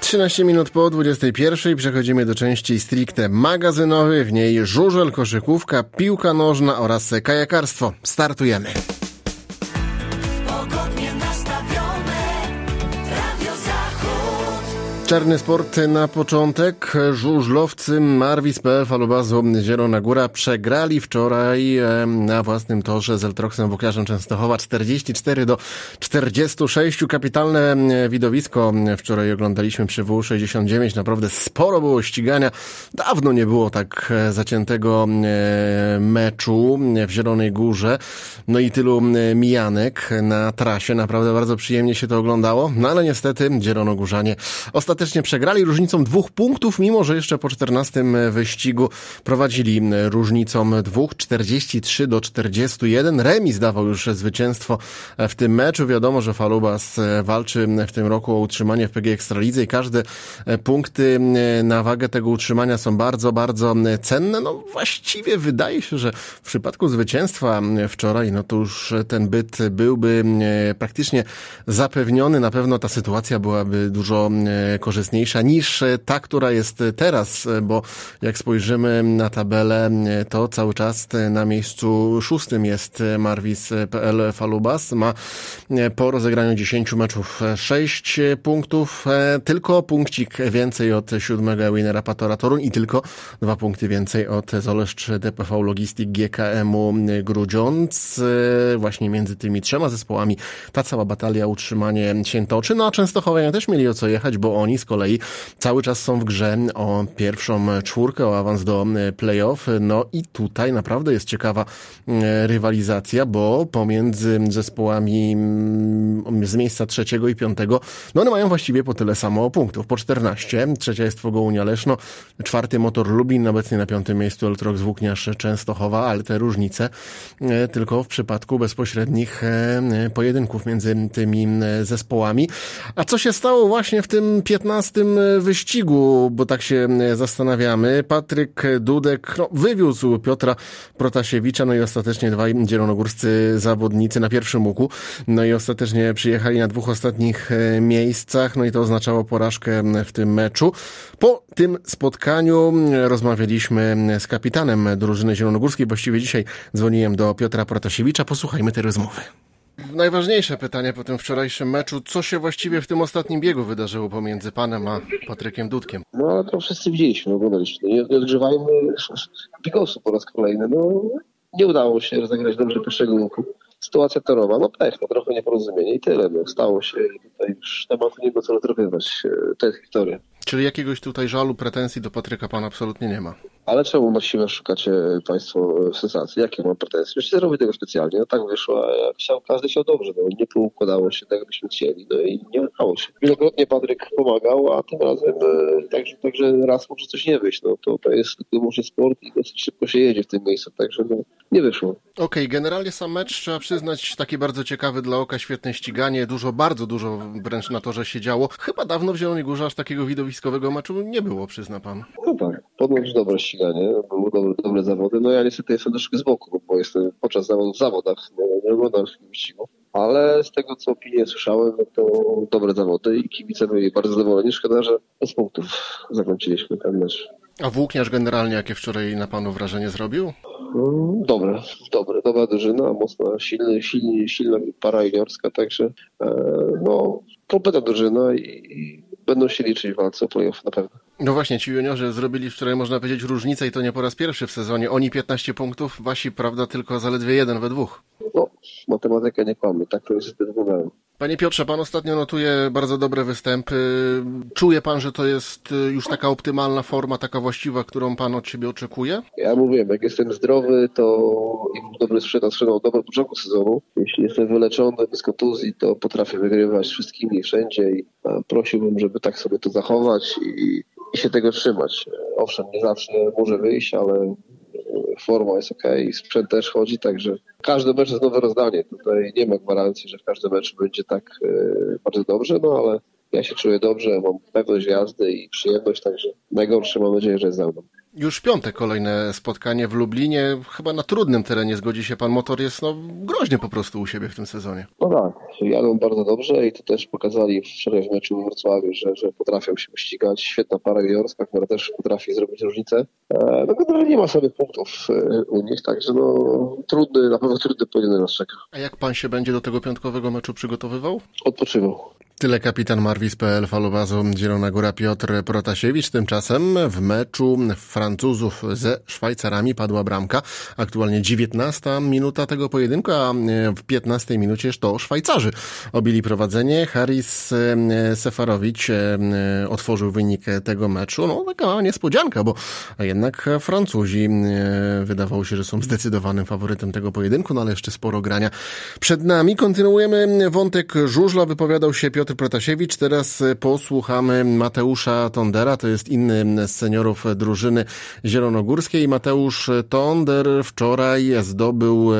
13 minut po 21 przechodzimy do części stricte magazynowej. W niej żużel, koszykówka, piłka nożna oraz kajakarstwo. Startujemy. Czarny sport na początek. Żużlowcy Marwiz.pl, Falubazu, Zielona Góra przegrali wczoraj na własnym torze z Eltroksem Włókniarzem Częstochowa 44-46. Kapitalne widowisko wczoraj oglądaliśmy przy W69. Naprawdę sporo było ścigania. Dawno nie było tak zaciętego meczu w Zielonej Górze. No i tylu mijanek na trasie. Naprawdę bardzo przyjemnie się to oglądało. No ale niestety zielonogórzanie ostatecznie przegrali różnicą 2 punktów, mimo że jeszcze po 14 wyścigu prowadzili różnicą 2, 43-41. Remis dawał już zwycięstwo w tym meczu. Wiadomo, że Falubas walczy w tym roku o utrzymanie w PG Ekstralidze i każde punkty na wagę tego utrzymania są bardzo, bardzo cenne. No właściwie wydaje się, że w przypadku zwycięstwa wczoraj, no to już ten byt byłby praktycznie zapewniony. Na pewno ta sytuacja byłaby dużo korzystniejsza niż ta, która jest teraz, bo jak spojrzymy na tabelę, to cały czas na miejscu 6 jest Marwiz.pl Falubas. Ma po rozegraniu 10 meczów 6 punktów, tylko punkcik więcej od 7 Winnera Patora Toruń i tylko 2 punkty więcej od Zoleszcz DPV Logistik GKM-u Grudziądz. Właśnie między tymi 3 zespołami ta cała batalia o utrzymanie się toczy. No a Częstochowianie też mieli o co jechać, bo oni z kolei cały czas są w grze o pierwszą czwórkę, o awans do play-off. No i tutaj naprawdę jest ciekawa rywalizacja, bo pomiędzy zespołami z miejsca 3 i 5, no one mają właściwie po tyle samo punktów, po 14. Trzecia jest Fogołunia Leszno, 4 Motor Lublin, obecnie na 5 miejscu Eltroks Włókniarz Częstochowa, ale te różnice tylko w przypadku bezpośrednich pojedynków między tymi zespołami. A co się stało właśnie w tym 15 wyścigu, bo tak się zastanawiamy. Patryk Dudek wywiózł Piotra Protasiewicza, no i ostatecznie 2 zielonogórscy zawodnicy na pierwszym łuku, no i ostatecznie przyjechali na 2 ostatnich miejscach, no i to oznaczało porażkę w tym meczu. Po tym spotkaniu rozmawialiśmy z kapitanem drużyny zielonogórskiej, właściwie dzisiaj dzwoniłem do Piotra Protasiewicza, posłuchajmy tej rozmowy. Najważniejsze pytanie po tym wczorajszym meczu. Co się właściwie w tym ostatnim biegu wydarzyło pomiędzy panem a Patrykiem Dudkiem? No ale to wszyscy widzieliśmy, oglądaliśmy. Nie odgrzewajmy bigosu po raz kolejny. No, nie udało się rozegrać dobrze pierwszego łuku. Sytuacja torowa, no pech, no trochę nieporozumienie i tyle. No, stało się i tutaj już tematu nie ma co rozrywać. To jest historia. Czyli jakiegoś tutaj żalu, pretensji do Patryka pan absolutnie nie ma? Ale czemu na siłę szukacie państwo sensacji? Jakie mam pretensje? Przecież nie zrobię tego specjalnie. No tak wyszło, a jak każdy chciał dobrze. No, nie poukładało się tak, jakbyśmy chcieli. No i nie udało się. Wielokrotnie Patryk pomagał, a tym razem także raz może coś nie wyjść. No to jest może sport i dosyć szybko się jedzie w tym miejscu. Także no, nie wyszło. Okej, generalnie sam mecz trzeba przyznać taki bardzo ciekawy dla oka, świetne ściganie, bardzo dużo wręcz na torze się działo. Chyba dawno w Zielonej Górze aż takiego widowiskowego meczu nie było, przyzna pan. No tak, ponoć dobre ściganie, były dobre zawody. No ja niestety jestem troszkę z boku, bo jestem podczas zawodów w zawodach, nie oglądam wyścigów. Ale z tego, co opinie słyszałem, no to dobre zawody i kibice byli bardzo zadowoleni. Szkoda, że bez punktów zakończyliśmy ten mecz. A Włókniarz generalnie jakie wczoraj na panu wrażenie zrobił? Dobra drużyna, mocna, silna para juniorska, także no kompletna drużyna i będą się liczyć w walce o play-off na pewno. No właśnie, ci juniorzy zrobili wczoraj, można powiedzieć, różnicę i to nie po raz pierwszy w sezonie. Oni 15 punktów, wasi, prawda, tylko zaledwie 1 we 2. No, matematyka nie kłamie, tak to jest wyglądało. Panie Piotrze, pan ostatnio notuje bardzo dobre występy. Czuje pan, że to jest już taka optymalna forma, taka właściwa, którą pan od siebie oczekuje? Ja mówiłem, jak jestem zdrowy, to i mam dobry sprzęt, dobry początku sezonu. Jeśli jestem wyleczony, bez kontuzji, to potrafię wygrywać wszystkimi i wszędzie i prosiłbym, żeby tak sobie to zachować i się tego trzymać. Owszem, nie zawsze może wyjść, ale forma jest okej, sprzęt też chodzi, także każdy mecz jest nowe rozdanie. Tutaj nie ma gwarancji, że w każdym meczu będzie tak bardzo dobrze, no ale ja się czuję dobrze, mam pewność jazdy i przyjemność, także najgorsze mam nadzieję, że jest za mną. Już w piątek kolejne spotkanie w Lublinie. Chyba na trudnym terenie, zgodzi się pan. Motor jest groźny po prostu u siebie w tym sezonie. No tak, jadą bardzo dobrze i to też pokazali wczoraj w meczu w Wrocławiu, że potrafią się ścigać. Świetna para juniorska, która też potrafi zrobić różnicę. No generalnie nie ma sobie punktów u nich, także na pewno trudny pojedynek nas czeka. A jak pan się będzie do tego piątkowego meczu przygotowywał? Odpoczywał. Tyle kapitan Marwis.pl Falubazu Zielona Góra Piotr Protasiewicz. Tymczasem w meczu Francuzów ze Szwajcarami padła bramka. Aktualnie 19 minuta tego pojedynku, a w 15 minucie to Szwajcarzy objęli prowadzenie. Haris Sefarowicz otworzył wynik tego meczu. No taka niespodzianka, bo jednak Francuzi wydawało się, że są zdecydowanym faworytem tego pojedynku, no ale jeszcze sporo grania przed nami. Kontynuujemy wątek żużla. Wypowiadał się Piotr Protasiewicz. Teraz posłuchamy Mateusza Tondera. To jest inny z seniorów drużyny zielonogórskiej. Mateusz Tonder wczoraj zdobył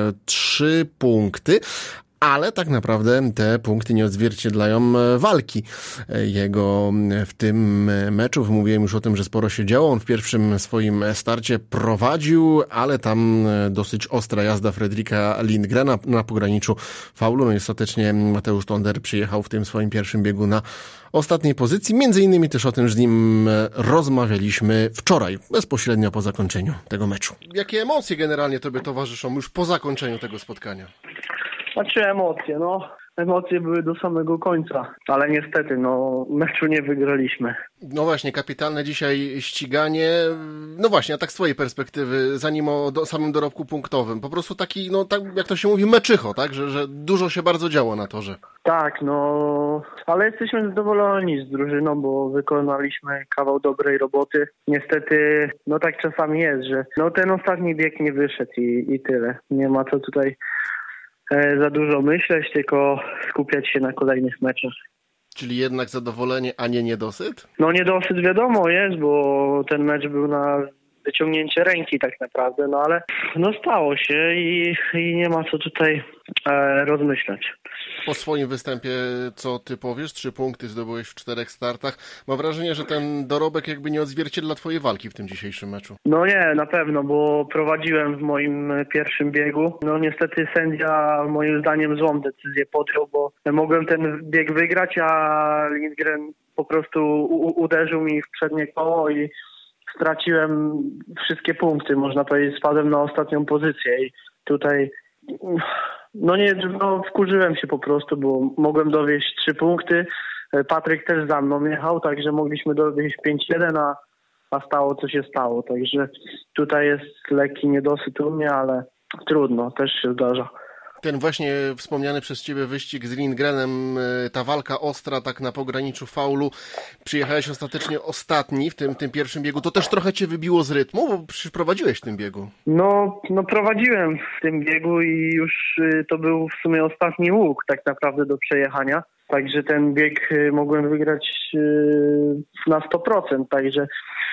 3 punkty. Ale tak naprawdę te punkty nie odzwierciedlają walki jego w tym meczu. Mówiłem już o tym, że sporo się działo. On w pierwszym swoim starcie prowadził, ale tam dosyć ostra jazda Fredrika Lindgrena na pograniczu faulu. No i ostatecznie Mateusz Tonder przyjechał w tym swoim pierwszym biegu na ostatniej pozycji. Między innymi też o tym z nim rozmawialiśmy wczoraj, bezpośrednio po zakończeniu tego meczu. Jakie emocje generalnie tobie towarzyszą już po zakończeniu tego spotkania? Znaczy emocje, Emocje były do samego końca, ale niestety, meczu nie wygraliśmy. No właśnie, kapitalne dzisiaj ściganie. No właśnie, a tak z twojej perspektywy, zanim o samym dorobku punktowym, po prostu taki, tak jak to się mówi, meczycho, tak? Że dużo się bardzo działo na torze. Tak, ale jesteśmy zadowoleni z drużyną, bo wykonaliśmy kawał dobrej roboty. Niestety, tak czasami jest, że ten ostatni bieg nie wyszedł i tyle. Nie ma co tutaj za dużo myśleć, tylko skupiać się na kolejnych meczach. Czyli jednak zadowolenie, a nie niedosyt? Niedosyt wiadomo jest, bo ten mecz był na wyciągnięcie ręki tak naprawdę, ale stało się i nie ma co tutaj rozmyślać. Po swoim występie, co ty powiesz? 3 punkty zdobyłeś w 4 startach. Mam wrażenie, że ten dorobek jakby nie odzwierciedla twojej walki w tym dzisiejszym meczu. Nie, na pewno, bo prowadziłem w moim pierwszym biegu. Niestety sędzia moim zdaniem złą decyzję podjął, bo mogłem ten bieg wygrać, a Lindgren po prostu uderzył mi w przednie koło i straciłem wszystkie punkty. Można powiedzieć, spadłem na ostatnią pozycję i tutaj wkurzyłem się po prostu, bo mogłem dowieść 3 punkty. Patryk też za mną jechał, także mogliśmy dowieść 5-1, a stało co się stało. Także tutaj jest lekki niedosyt u mnie, ale trudno, też się zdarza. Ten właśnie wspomniany przez ciebie wyścig z Lindgrenem, ta walka ostra tak na pograniczu faulu, przyjechałeś ostatecznie ostatni w tym pierwszym biegu, to też trochę cię wybiło z rytmu, bo przecież prowadziłeś w tym biegu. Prowadziłem w tym biegu i już to był w sumie ostatni łuk tak naprawdę do przejechania, także ten bieg mogłem wygrać na 100%, także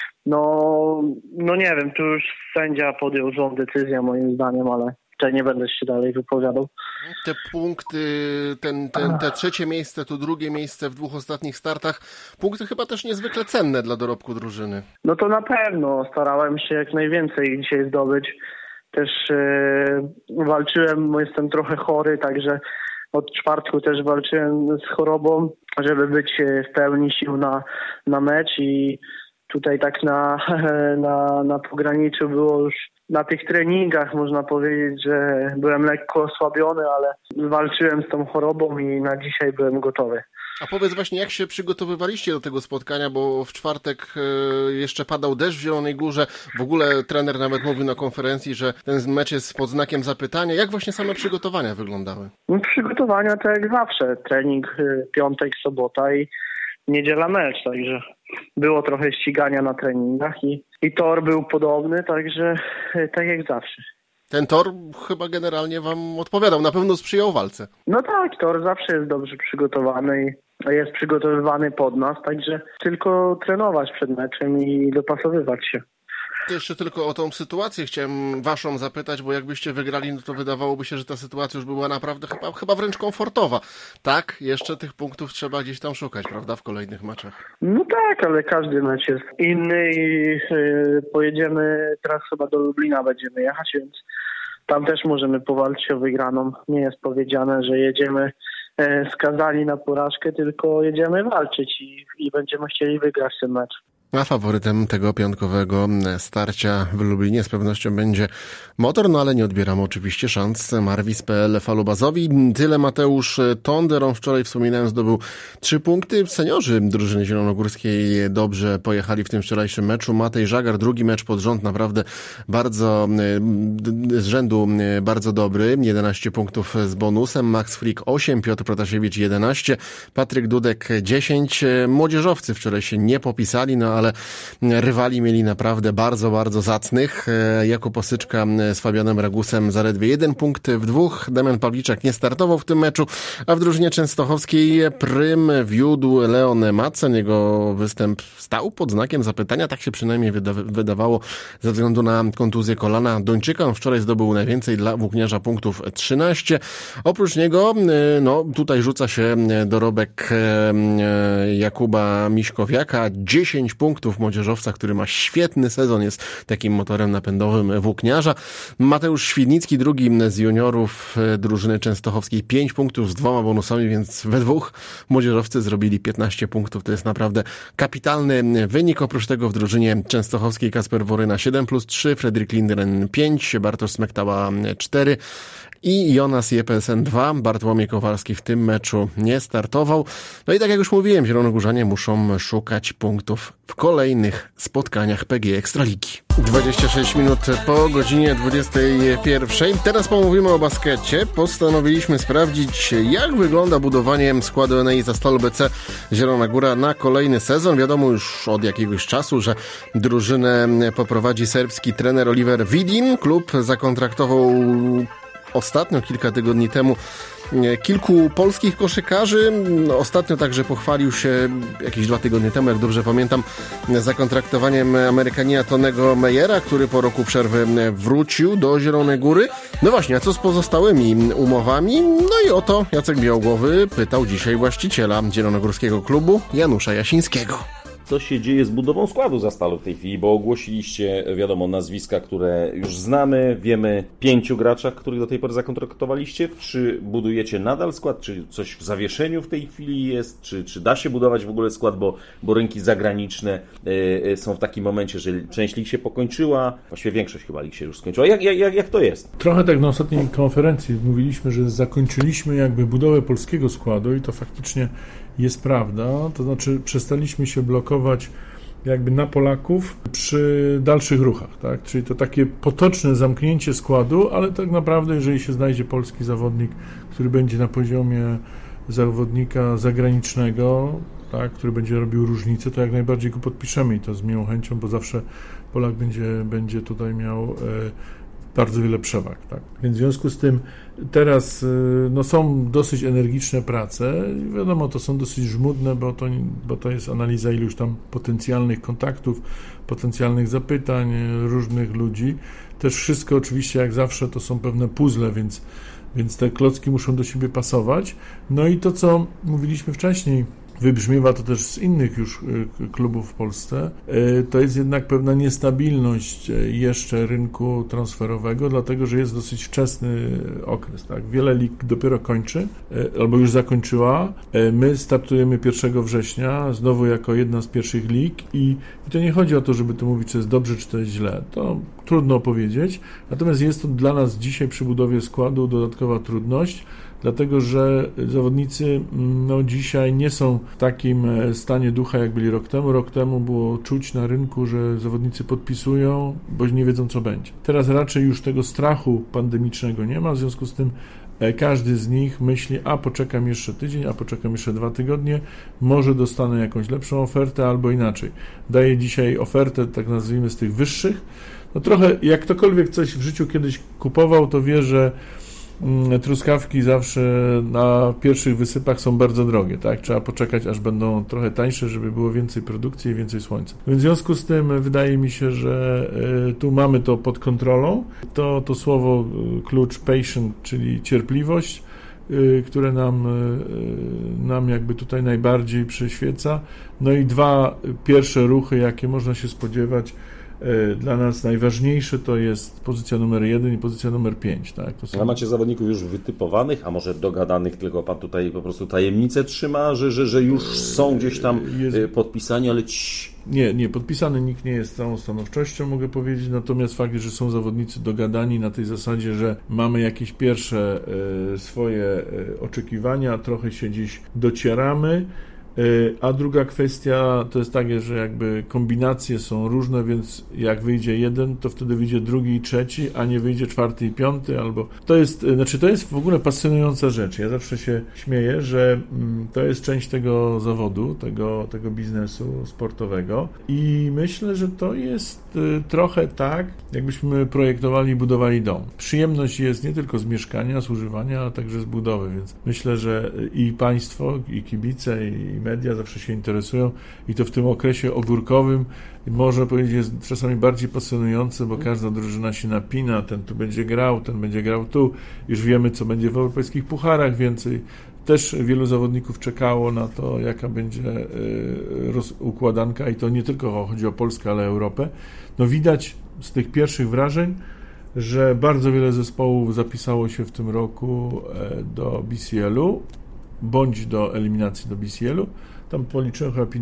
nie wiem, tu już sędzia podjął złą decyzję moim zdaniem, ale nie będę się dalej wypowiadał. Te punkty, te 3. miejsce, to 2. miejsce w 2 ostatnich startach, punkty chyba też niezwykle cenne dla dorobku drużyny. To na pewno starałem się jak najwięcej dzisiaj zdobyć. Też walczyłem, bo jestem trochę chory, także od czwartku też walczyłem z chorobą, żeby być w pełni sił na mecz i tutaj tak na pograniczu było już na tych treningach, można powiedzieć, że byłem lekko osłabiony, ale walczyłem z tą chorobą i na dzisiaj byłem gotowy. A powiedz właśnie, jak się przygotowywaliście do tego spotkania, bo w czwartek jeszcze padał deszcz w Zielonej Górze. W ogóle trener nawet mówił na konferencji, że ten mecz jest pod znakiem zapytania. Jak właśnie same przygotowania wyglądały? Przygotowania to jak zawsze. Trening piątek, sobota i niedziela mecz, także było trochę ścigania na treningach i tor był podobny, także tak jak zawsze. Ten tor chyba generalnie wam odpowiadał, na pewno sprzyjał walce. Tak, tor zawsze jest dobrze przygotowany i jest przygotowywany pod nas, także tylko trenować przed meczem i dopasowywać się. To jeszcze tylko o tą sytuację chciałem waszą zapytać, bo jakbyście wygrali, no to wydawałoby się, że ta sytuacja już była naprawdę chyba wręcz komfortowa. Tak, jeszcze tych punktów trzeba gdzieś tam szukać, prawda, w kolejnych meczach. No tak, ale każdy mecz jest inny i pojedziemy, teraz chyba do Lublina będziemy jechać, więc tam też możemy powalczyć o wygraną. Nie jest powiedziane, że jedziemy skazani na porażkę, tylko jedziemy walczyć i będziemy chcieli wygrać ten mecz. A faworytem tego piątkowego starcia w Lublinie z pewnością będzie Motor, no ale nie odbieramy oczywiście szans Marwis.pl Falubazowi. Tyle Mateusz Tonder, on wczoraj wspominałem zdobył 3 punkty. Seniorzy drużyny zielonogórskiej dobrze pojechali w tym wczorajszym meczu. Matej Żagar, drugi mecz pod rząd, naprawdę bardzo z rzędu bardzo dobry. 11 punktów z bonusem. Max Flick 8, Piotr Protasiewicz 11, Patryk Dudek 10. Młodzieżowcy wczoraj się nie popisali, no ale rywali mieli naprawdę bardzo, bardzo zacnych. Jakub Osyczka z Fabianem Ragusem zaledwie 1 punkt w 2. Damian Pawliczak nie startował w tym meczu, a w drużynie częstochowskiej prym wiódł Leon Madsen. Jego występ stał pod znakiem zapytania, tak się przynajmniej wydawało ze względu na kontuzję kolana Duńczyka. On wczoraj zdobył najwięcej dla włókniarza punktów 13. Oprócz niego, no tutaj rzuca się dorobek Jakuba Miśkowiaka. 10 punktów młodzieżowca, który ma świetny sezon, jest takim motorem napędowym włókniarza. Mateusz Świdnicki, drugi z juniorów drużyny częstochowskiej, 5 punktów z 2 bonusami, więc we dwóch młodzieżowcy zrobili 15 punktów. To jest naprawdę kapitalny wynik. Oprócz tego w drużynie częstochowskiej Kasper Woryna 7+3, Fredrik Lindgren 5, Bartosz Smektała 4 i Jonas Jepelsen 2. Bartłomiej Kowalski w tym meczu nie startował. No i tak jak już mówiłem, zielonogórzanie muszą szukać punktów w kolejnych spotkaniach PGE Ekstraligi. 26 minut po godzinie 21. Teraz pomówimy o baskecie. Postanowiliśmy sprawdzić, jak wygląda budowanie składu Enei Zastal BC Zielona Góra na kolejny sezon. Wiadomo już od jakiegoś czasu, że drużynę poprowadzi serbski trener Oliver Vidin. Klub zakontraktował ostatnio, kilka tygodni temu, kilku polskich koszykarzy. Ostatnio także pochwalił się jakieś 2 tygodnie temu, jak dobrze pamiętam, zakontraktowaniem Amerykanina Tonego Meyera, który po roku przerwy wrócił do Zielonej Góry. No właśnie, a co z pozostałymi umowami? No i o to Jacek Białgłowy pytał dzisiaj właściciela zielonogórskiego klubu Janusza Jasińskiego. Co się dzieje z budową składu Zastalu w tej chwili, bo ogłosiliście, wiadomo, nazwiska, które już znamy, wiemy 5 graczach, których do tej pory zakontraktowaliście. Czy budujecie nadal skład, czy coś w zawieszeniu w tej chwili jest, czy da się budować w ogóle skład, bo rynki zagraniczne są w takim momencie, że część lig się pokończyła, właściwie większość chyba lig się już skończyła. Jak to jest? Trochę tak na ostatniej konferencji mówiliśmy, że zakończyliśmy jakby budowę polskiego składu i to faktycznie jest prawda, to znaczy przestaliśmy się blokować jakby na Polaków przy dalszych ruchach, tak? Czyli to takie potoczne zamknięcie składu, ale tak naprawdę jeżeli się znajdzie polski zawodnik, który będzie na poziomie zawodnika zagranicznego, tak, który będzie robił różnicę, to jak najbardziej go podpiszemy i to z miłą chęcią, bo zawsze Polak będzie tutaj miał bardzo wiele przewag. Tak? Więc w związku z tym teraz są dosyć energiczne prace. Wiadomo, to są dosyć żmudne, bo to jest analiza iluś tam potencjalnych kontaktów, potencjalnych zapytań różnych ludzi. Też wszystko oczywiście, jak zawsze, to są pewne puzzle, więc te klocki muszą do siebie pasować. No i to, co mówiliśmy wcześniej, wybrzmiewa to też z innych już klubów w Polsce, to jest jednak pewna niestabilność jeszcze rynku transferowego, dlatego że jest dosyć wczesny okres. Tak? Wiele lig dopiero kończy, albo już zakończyła. My startujemy 1 września, znowu jako jedna z pierwszych lig i to nie chodzi o to, żeby to mówić, czy jest dobrze, czy to jest źle. To trudno powiedzieć, natomiast jest to dla nas dzisiaj przy budowie składu dodatkowa trudność, dlatego że zawodnicy dzisiaj nie są w takim stanie ducha, jak byli rok temu. Rok temu było czuć na rynku, że zawodnicy podpisują, bo nie wiedzą, co będzie. Teraz raczej już tego strachu pandemicznego nie ma, w związku z tym każdy z nich myśli, poczekam jeszcze tydzień, poczekam jeszcze 2 tygodnie, może dostanę jakąś lepszą ofertę albo inaczej. Daję dzisiaj ofertę, tak nazwijmy, z tych wyższych. No trochę, jak ktokolwiek coś w życiu kiedyś kupował, to wie, że truskawki zawsze na pierwszych wysypach są bardzo drogie, tak? Trzeba poczekać, aż będą trochę tańsze, żeby było więcej produkcji i więcej słońca. Więc w związku z tym wydaje mi się, że tu mamy to pod kontrolą. To słowo klucz patient, czyli cierpliwość, które nam jakby tutaj najbardziej przyświeca. No i dwa pierwsze ruchy, jakie można się spodziewać, dla nas najważniejsze to jest pozycja numer 1 i pozycja numer 5. Tak? To są... A macie zawodników już wytypowanych, a może dogadanych, tylko pan tutaj po prostu tajemnicę trzyma, że już są gdzieś tam podpisani, ale Nie, podpisany nikt nie jest z całą stanowczością, mogę powiedzieć, natomiast fakt, że są zawodnicy dogadani na tej zasadzie, że mamy jakieś pierwsze swoje oczekiwania, trochę się gdzieś docieramy. A druga kwestia to jest takie, że jakby kombinacje są różne, więc jak wyjdzie jeden, to wtedy wyjdzie drugi i trzeci, a nie wyjdzie czwarty i piąty, albo... To jest w ogóle pasjonująca rzecz. Ja zawsze się śmieję, że to jest część tego zawodu, tego biznesu sportowego i myślę, że to jest trochę tak, jakbyśmy projektowali i budowali dom. Przyjemność jest nie tylko z mieszkania, z używania, ale także z budowy, więc myślę, że i państwo, i kibice, i media zawsze się interesują i to w tym okresie ogórkowym można powiedzieć jest czasami bardziej pasjonujące, bo każda drużyna się napina, ten tu będzie grał, ten będzie grał tu, już wiemy co będzie w europejskich pucharach, więcej. Też wielu zawodników czekało na to, jaka będzie układanka i to nie tylko chodzi o Polskę, ale Europę. No widać z tych pierwszych wrażeń, że bardzo wiele zespołów zapisało się w tym roku do BCL-u, bądź do eliminacji do BCL-u. Tam policzyłem chyba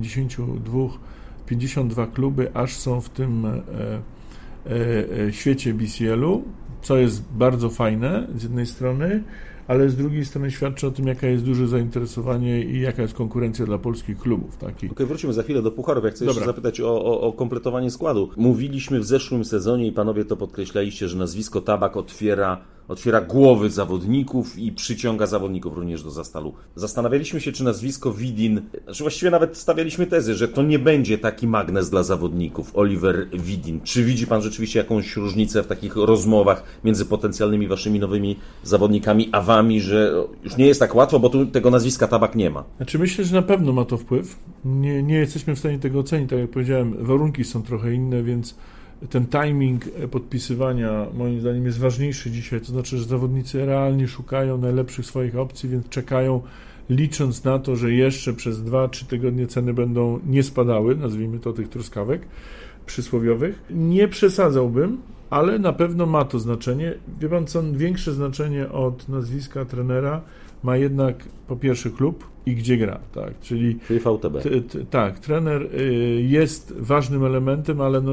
52 kluby, aż są w tym świecie BCL-u, co jest bardzo fajne z jednej strony, ale z drugiej strony świadczy o tym, jaka jest duże zainteresowanie i jaka jest konkurencja dla polskich klubów. Okej, wrócimy za chwilę do pucharów. Ja chcę jeszcze zapytać o kompletowanie składu. Mówiliśmy w zeszłym sezonie i panowie to podkreślaliście, że nazwisko Tabak otwiera głowy zawodników i przyciąga zawodników również do Zastalu. Zastanawialiśmy się, czy nazwisko Widin, właściwie nawet stawialiśmy tezy, że to nie będzie taki magnes dla zawodników, Oliver Widin. Czy widzi pan rzeczywiście jakąś różnicę w takich rozmowach między potencjalnymi waszymi nowymi zawodnikami a wami, że już nie jest tak łatwo, bo tu tego nazwiska Tabak nie ma? Znaczy myślę, że na pewno ma to wpływ. Nie jesteśmy w stanie tego ocenić, tak jak powiedziałem, warunki są trochę inne, więc ten timing podpisywania moim zdaniem jest ważniejszy dzisiaj, to znaczy, że zawodnicy realnie szukają najlepszych swoich opcji, więc czekają, licząc na to, że jeszcze przez 2-3 tygodnie ceny będą nie spadały, nazwijmy to tych truskawek przysłowiowych. Nie przesadzałbym, ale na pewno ma to znaczenie. Wie pan co, większe znaczenie od nazwiska trenera ma jednak po pierwsze klub i gdzie gra, tak, czyli VTB. Tak, trener jest ważnym elementem, ale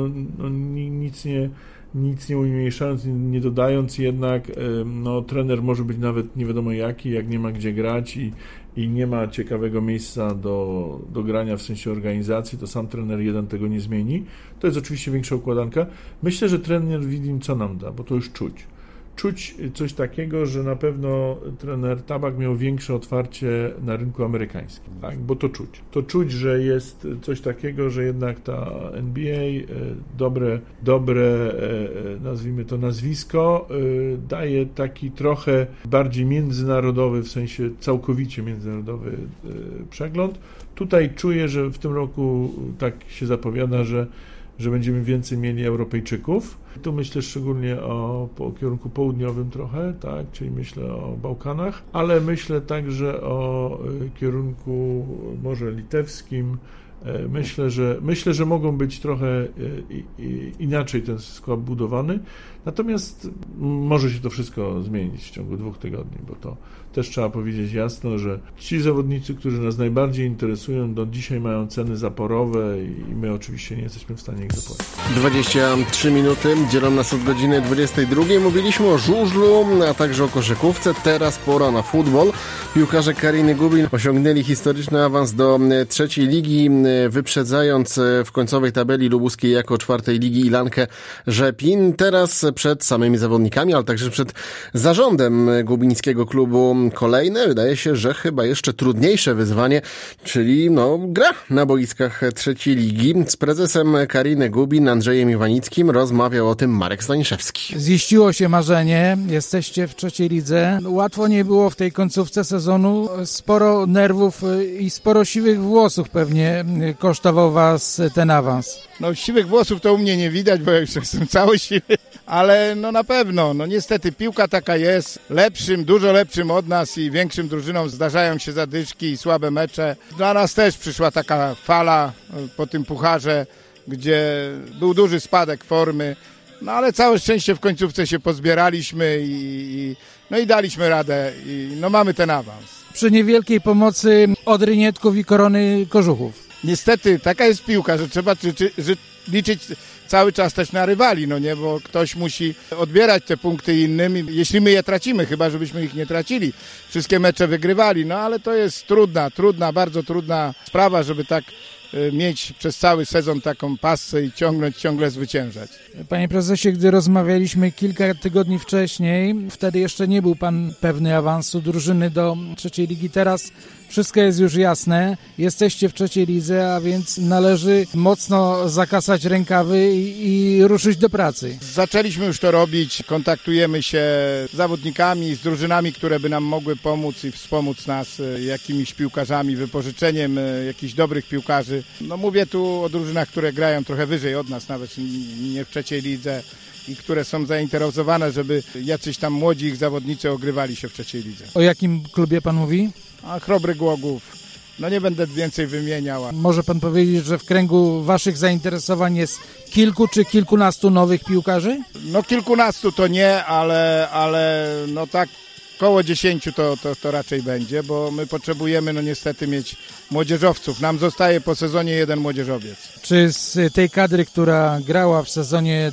nic nie umniejszając, nie dodając, jednak trener może być nawet nie wiadomo jaki, jak nie ma gdzie grać i nie ma ciekawego miejsca do grania w sensie organizacji, to sam trener jeden tego nie zmieni. To jest oczywiście większa układanka. Myślę, że trener Widin co nam da, bo to już czuć coś takiego, że na pewno trener Tabak miał większe otwarcie na rynku amerykańskim, tak? Bo to czuć. To czuć, że jest coś takiego, że jednak ta NBA, dobre nazwijmy to nazwisko, daje taki trochę bardziej międzynarodowy, w sensie całkowicie międzynarodowy przegląd. Tutaj czuję, że w tym roku tak się zapowiada, że będziemy więcej mieli Europejczyków. Tu myślę szczególnie o kierunku południowym trochę, tak, czyli myślę o Bałkanach, ale myślę także o kierunku może litewskim. Myślę, że mogą być trochę inaczej ten skład budowany, natomiast może się to wszystko zmienić w ciągu 2 tygodni, bo to też trzeba powiedzieć jasno, że ci zawodnicy, którzy nas najbardziej interesują, do dzisiaj mają ceny zaporowe i my oczywiście nie jesteśmy w stanie ich zapłacić. 23 minuty dzielą nas od godziny 22. Mówiliśmy o żużlu, a także o koszykówce. Teraz pora na futbol. Piłkarze Kariny Gubin osiągnęli historyczny awans do 3. ligi wyprzedzając w końcowej tabeli lubuskiej jako 4. ligi Ilankę Rzepin. Teraz przed samymi zawodnikami, ale także przed zarządem gubińskiego klubu kolejne, wydaje się, że chyba jeszcze trudniejsze wyzwanie, czyli gra na boiskach 3. ligi. Z prezesem Kariny Gubin, Andrzejem Iwanickim, rozmawiał o tym Marek Staniszewski. Ziściło się marzenie, jesteście w 3. lidze. Łatwo nie było w tej końcówce sezonu. Sporo nerwów i sporo siwych włosów pewnie kosztował was ten awans. Siwych włosów to u mnie nie widać, bo ja już jestem cały siwy, ale na pewno, niestety piłka taka jest, dużo lepszym od nas i większym drużynom zdarzają się zadyszki i słabe mecze. Dla nas też przyszła taka fala po tym pucharze, gdzie był duży spadek formy, ale całe szczęście w końcówce się pozbieraliśmy i daliśmy radę i mamy ten awans. Przy niewielkiej pomocy Odry Nietków i Korony Kożuchów. Niestety, taka jest piłka, że trzeba liczyć cały czas też na rywali, bo ktoś musi odbierać te punkty innym, jeśli my je tracimy, chyba żebyśmy ich nie tracili. Wszystkie mecze wygrywali, ale to jest bardzo trudna sprawa, żeby tak mieć przez cały sezon taką passę i ciągle zwyciężać. Panie prezesie, gdy rozmawialiśmy kilka tygodni wcześniej, wtedy jeszcze nie był pan pewny awansu drużyny do 3. ligi. Teraz wszystko jest już jasne. Jesteście w 3. lidze, a więc należy mocno zakasać rękawy i ruszyć do pracy. Zaczęliśmy już to robić. Kontaktujemy się z zawodnikami, z drużynami, które by nam mogły pomóc i wspomóc nas jakimiś piłkarzami, wypożyczeniem jakichś dobrych piłkarzy. Mówię tu o drużynach, które grają trochę wyżej od nas, nawet nie w 3. lidze i które są zainteresowane, żeby jacyś tam młodzi ich zawodnicy ogrywali się w 3. lidze. O jakim klubie pan mówi? Chrobry Głogów. Nie będę więcej wymieniał. Może pan powiedzieć, że w kręgu waszych zainteresowań jest kilku czy kilkunastu nowych piłkarzy? Kilkunastu to nie, ale tak koło 10 to raczej będzie, bo my potrzebujemy niestety mieć młodzieżowców. Nam zostaje po sezonie 1 młodzieżowiec. Czy z tej kadry, która grała w sezonie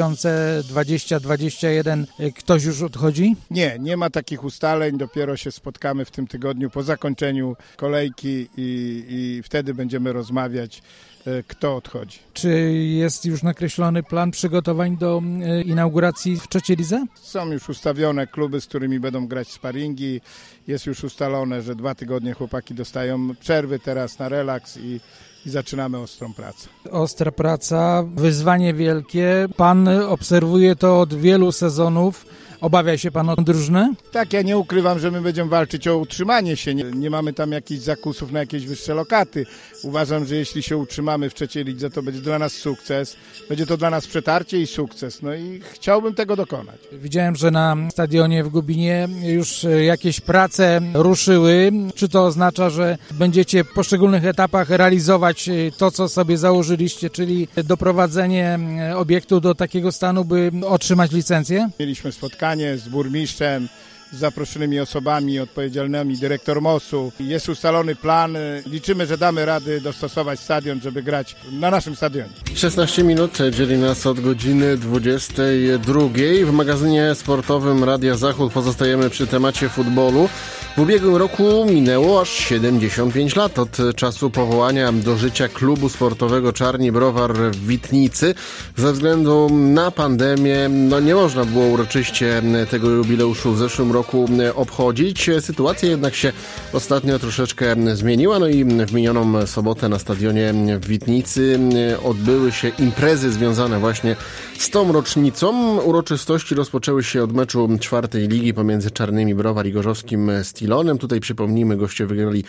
2020-2021 ktoś już odchodzi? Nie ma takich ustaleń. Dopiero się spotkamy w tym tygodniu po zakończeniu kolejki i wtedy będziemy rozmawiać, kto odchodzi. Czy jest już nakreślony plan przygotowań do inauguracji w 3. lidze? Są już ustawione kluby, z którymi będą grać sparingi. Jest już ustalone, że 2 tygodnie chłopaki dostają przerwy teraz na relaks i zaczynamy ostrą pracę. Ostra praca, wyzwanie wielkie. Pan obserwuje to od wielu sezonów. Obawia się pan o drużynę? Tak, ja nie ukrywam, że my będziemy walczyć o utrzymanie się. Nie mamy tam jakichś zakusów na jakieś wyższe lokaty. Uważam, że jeśli się utrzymamy w 3. lidze, to będzie dla nas sukces. Będzie to dla nas przetarcie i sukces. I chciałbym tego dokonać. Widziałem, że na stadionie w Gubinie już jakieś prace ruszyły. Czy to oznacza, że będziecie w poszczególnych etapach realizować to, co sobie założyliście, czyli doprowadzenie obiektu do takiego stanu, by otrzymać licencję? Mieliśmy spotkanie z burmistrzem, z zaproszonymi osobami odpowiedzialnymi, dyrektor MOS-u. Jest ustalony plan. Liczymy, że damy rady dostosować stadion, żeby grać na naszym stadionie. 16 minut dzieli nas od godziny 22. W magazynie sportowym Radia Zachód pozostajemy przy temacie futbolu. W ubiegłym roku minęło aż 75 lat od czasu powołania do życia klubu sportowego Czarni Browar w Witnicy. Ze względu na pandemię nie można było uroczyście tego jubileuszu w zeszłym roku obchodzić. Sytuacja jednak się ostatnio troszeczkę zmieniła. I w minioną sobotę na stadionie w Witnicy odbyły się imprezy związane właśnie z tą rocznicą. Uroczystości rozpoczęły się od meczu 4. ligi pomiędzy Czarnymi Browar i Gorzowskim Stilonem. Tutaj przypomnijmy, goście wygrali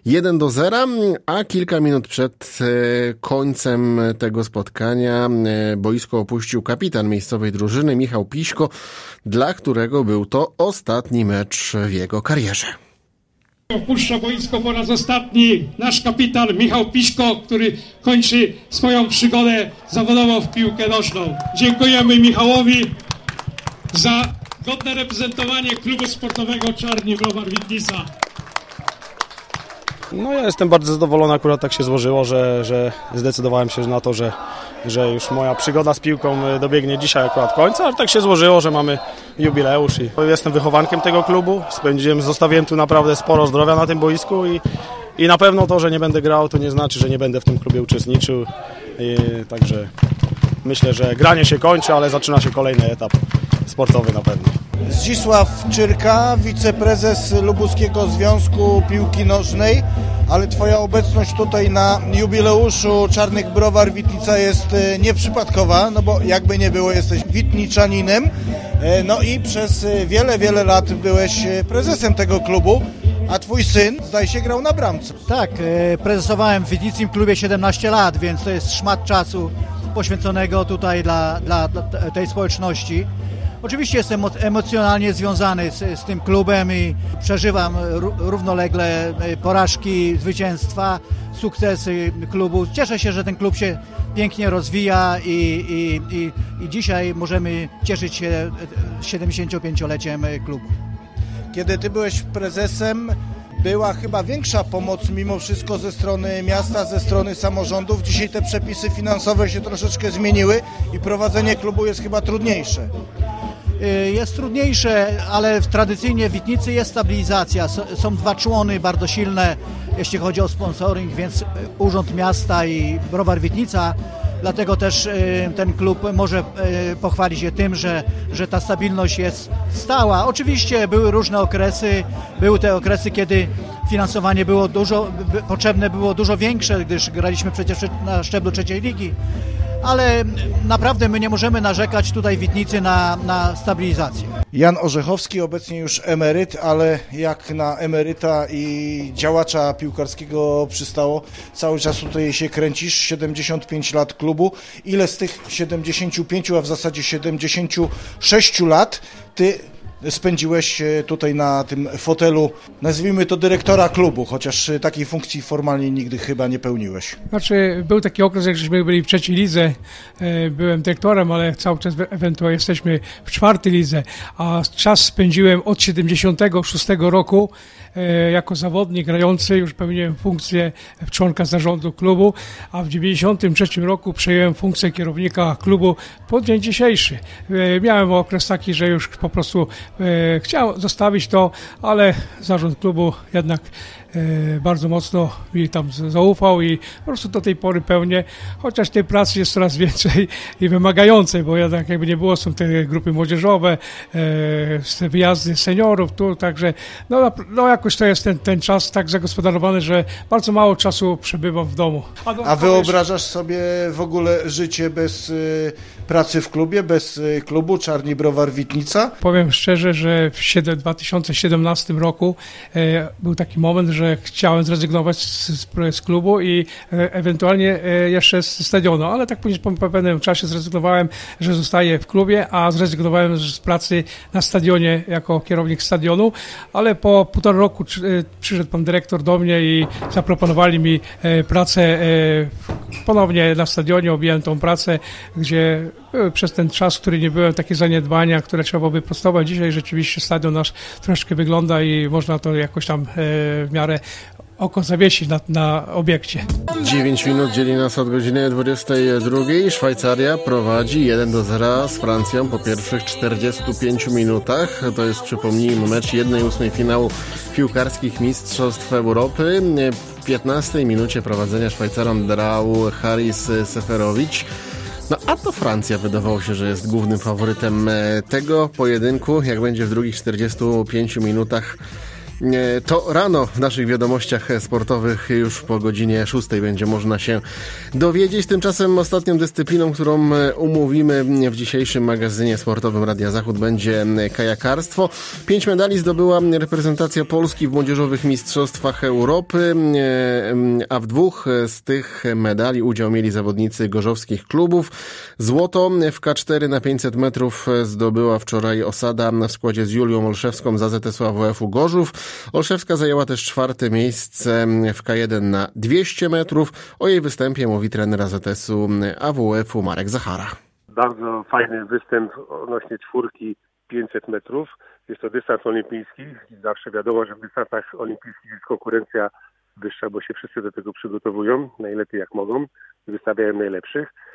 1-0, a kilka minut przed końcem tego spotkania boisko opuścił kapitan miejscowej drużyny Michał Piśko, dla którego był to ostatni mecz w jego karierze. Opuszcza boisko po raz ostatni nasz kapitan Michał Piśko, który kończy swoją przygodę zawodową w piłkę nożną. Dziękujemy Michałowi za godne reprezentowanie klubu sportowego Czarni Browar Witnica. Ja jestem bardzo zadowolony, akurat tak się złożyło, że zdecydowałem się na to, że już moja przygoda z piłką dobiegnie dzisiaj akurat końca, ale tak się złożyło, że mamy jubileusz i jestem wychowankiem tego klubu. Zostawiłem tu naprawdę sporo zdrowia na tym boisku i na pewno to, że nie będę grał, to nie znaczy, że nie będę w tym klubie uczestniczył. Także myślę, że granie się kończy, ale zaczyna się kolejny etap sportowy na pewno. Zdzisław Czyrka, wiceprezes Lubuskiego Związku Piłki Nożnej, ale Twoja obecność tutaj na jubileuszu Czarnych Browar Witnica jest nieprzypadkowa, no bo jakby nie było, jesteś witniczaninem, no i przez wiele lat byłeś prezesem tego klubu, a Twój syn, zdaje się, grał na bramce. Tak, prezesowałem w Witnickim klubie 17 lat, więc to jest szmat czasu poświęconego tutaj dla tej społeczności. Oczywiście jestem emocjonalnie związany z tym klubem i przeżywam równolegle porażki, zwycięstwa, sukcesy klubu. Cieszę się, że ten klub się pięknie rozwija i dzisiaj możemy cieszyć się 75-leciem klubu. Kiedy Ty byłeś prezesem, była chyba większa pomoc mimo wszystko ze strony miasta, ze strony samorządów. Dzisiaj te przepisy finansowe się troszeczkę zmieniły i prowadzenie klubu jest chyba trudniejsze. Jest trudniejsze, ale tradycyjnie w Witnicy jest stabilizacja. Są 2 człony bardzo silne, jeśli chodzi o sponsoring, więc Urząd Miasta i Browar Witnica. Dlatego też ten klub może pochwalić się tym, że ta stabilność jest stała. Oczywiście były różne okresy, były te okresy, kiedy finansowanie było potrzebne było dużo większe, gdyż graliśmy przecież na szczeblu 3. ligi. Ale naprawdę my nie możemy narzekać tutaj w Witnicy na stabilizację. Jan Orzechowski, obecnie już emeryt, ale jak na emeryta i działacza piłkarskiego przystało, cały czas tutaj się kręcisz, 75 lat klubu. Ile z tych 75, a w zasadzie 76 lat ty spędziłeś tutaj na tym fotelu, nazwijmy to dyrektora klubu, chociaż takiej funkcji formalnie nigdy chyba nie pełniłeś. Znaczy, był taki okres, jak żeśmy byli w 3. lidze, byłem dyrektorem, ale cały czas ewentualnie jesteśmy w 4. lidze, a czas spędziłem od 76 roku jako zawodnik grający, już pełniłem funkcję członka zarządu klubu, a w 93 roku przejąłem funkcję kierownika klubu po dzień dzisiejszy. Miałem okres taki, że już po prostu chciałem zostawić to, ale zarząd klubu jednak bardzo mocno mi tam zaufał i po prostu do tej pory pełnię, chociaż tej pracy jest coraz więcej i wymagającej, bo jednak jakby nie było, są te grupy młodzieżowe, te wyjazdy seniorów tu, także no jakoś to jest ten czas tak zagospodarowany, że bardzo mało czasu przebywam w domu. A wyobrażasz sobie w ogóle życie bez pracy w klubie, bez klubu Czarni Browar Witnica? Powiem szczerze, że w 2017 roku był taki moment, że chciałem zrezygnować z klubu i ewentualnie jeszcze z stadionu, ale tak później po pewnym czasie zrezygnowałem, że zostaję w klubie, a zrezygnowałem z pracy na stadionie jako kierownik stadionu, ale po 1,5 roku przyszedł pan dyrektor do mnie i zaproponowali mi pracę ponownie na stadionie, objąłem tą pracę, gdzie przez ten czas, który nie byłem, takie zaniedbania, które trzeba by prostować. Dzisiaj rzeczywiście stadion nasz troszeczkę wygląda i można to jakoś tam w miarę oko zawiesić na obiekcie. 9 minut dzieli nas od godziny 22. Szwajcaria prowadzi 1-0 z Francją po pierwszych 45 minutach. To jest, przypomnijmy, mecz 1/8 finału piłkarskich Mistrzostw Europy. W 15 minucie prowadzenia Szwajcarom dał Haris Seferowicz. No a to Francja wydawało się, że jest głównym faworytem tego pojedynku. Jak będzie w drugich 45 minutach, to rano w naszych wiadomościach sportowych już po godzinie 6 będzie można się dowiedzieć. Tymczasem ostatnią dyscypliną, którą umówimy w dzisiejszym magazynie sportowym Radia Zachód, będzie kajakarstwo. 5 medali zdobyła reprezentacja Polski w młodzieżowych mistrzostwach Europy, a w 2 z tych medali udział mieli zawodnicy gorzowskich klubów. Złoto w K4 na 500 metrów zdobyła wczoraj Osada w składzie z Julią Olszewską z AZS AWF-u Gorzów. Olszewska zajęła też 4. miejsce w K1 na 200 metrów. O jej występie mówi trener AZS-u AWF-u Marek Zachara. Bardzo fajny występ odnośnie 4 500 metrów. Jest to dystans olimpijski. Zawsze wiadomo, że w dystansach olimpijskich jest konkurencja wyższa, bo się wszyscy do tego przygotowują najlepiej jak mogą. Wystawiają najlepszych.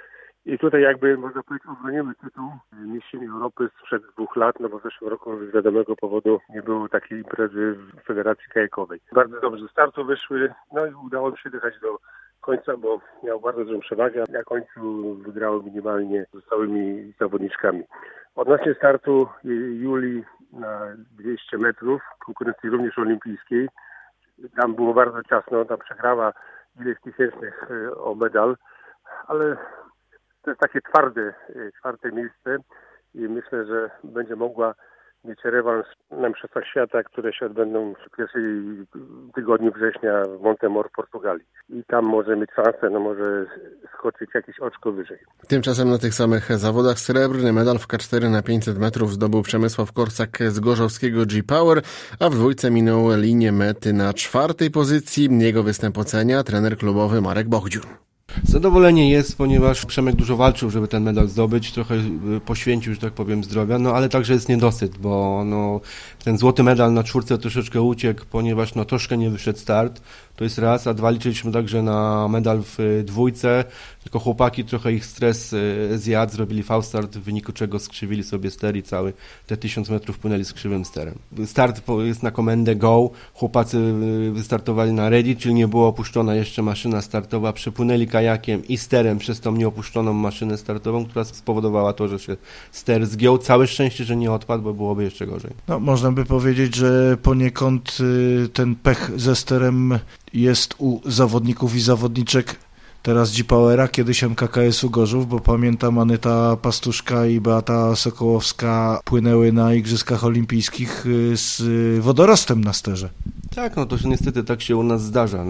I tutaj jakby, można powiedzieć, obronimy tytuł mistrzyni Europy sprzed 2 lat, no bo w zeszłym roku z wiadomego powodu nie było takiej imprezy w Federacji Kajakowej. Bardzo dobrze z startu wyszły, no i udało mi się dojechać do końca, bo miał bardzo dużą przewagę. Na końcu wygrały minimalnie z całymi zawodniczkami. Odnośnie startu Julii na 200 metrów, konkurencji również olimpijskiej, tam było bardzo ciasno, tam przegrała ileś tysięcznych o medal, ale to jest takie czwarte miejsce i myślę, że będzie mogła mieć rewanż na Mistrzostwach Świata, które się odbędą w pierwszej tygodniu września w Montemor w Portugalii. I tam może mieć szansę, może skoczyć jakieś oczko wyżej. Tymczasem na tych samych zawodach srebrny medal w K4 na 500 metrów zdobył Przemysław Korsak z gorzowskiego G-Power, a w dwójce minął linię mety na 4. pozycji. Jego występ ocenia trener klubowy Marek Bochdziun. Zadowolenie jest, ponieważ Przemek dużo walczył, żeby ten medal zdobyć, trochę poświęcił, że tak powiem, zdrowia, ale także jest niedosyt, bo ten złoty medal na 4 troszeczkę uciekł, ponieważ troszkę nie wyszedł start, to jest raz, a 2 liczyliśmy także na medal w 2, tylko chłopaki trochę ich stres zjadł, zrobili V-start, w wyniku czego skrzywili sobie ster i cały te 1000 metrów płynęli z krzywym sterem. Start jest na komendę go, chłopacy wystartowali na ready, czyli nie była opuszczona jeszcze maszyna startowa, przepłynęli kajakiem i sterem przez tą nieopuszczoną maszynę startową, która spowodowała to, że się ster zgiął. Całe szczęście, że nie odpadł, bo byłoby jeszcze gorzej. Można by powiedzieć, że poniekąd ten pech ze sterem jest u zawodników i zawodniczek teraz G-Powera, kiedyś MKKS-u Gorzów, bo pamiętam Anyta Pastuszka i Beata Sokołowska płynęły na Igrzyskach Olimpijskich z wodorostem na sterze. Tak, to niestety tak się u nas zdarza.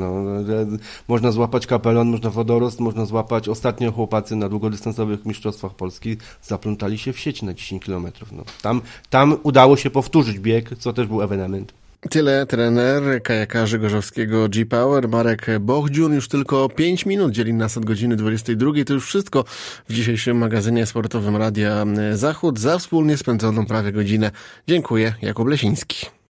Można złapać kapelon, można wodorost, można złapać. Ostatnio chłopacy na długodystansowych mistrzostwach Polski zaplątali się w sieć na 10 km. Tam udało się powtórzyć bieg, co też był ewenement. Tyle trener kajakarzy gorzowskiego G-Power Marek Bochdziun. Już tylko 5 minut dzieli nas od godziny 22. To już wszystko w dzisiejszym magazynie sportowym Radia Zachód. Za wspólnie spędzoną prawie godzinę dziękuję. Jakub Lesiński.